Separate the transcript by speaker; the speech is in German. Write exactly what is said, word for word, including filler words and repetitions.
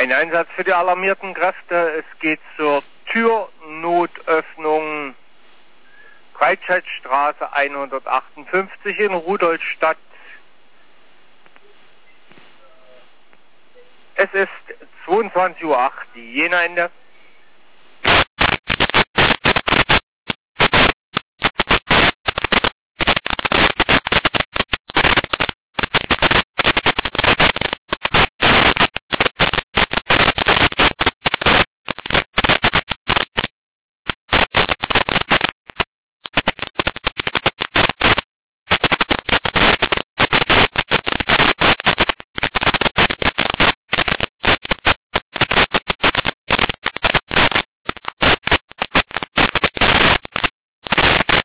Speaker 1: Ein Einsatz für die alarmierten Kräfte. Es geht zur Türnotöffnung Breitscheidstraße hundertachtundfünfzig in Rudolstadt. Es ist zweiundzwanzig Uhr acht, die Jena Ende.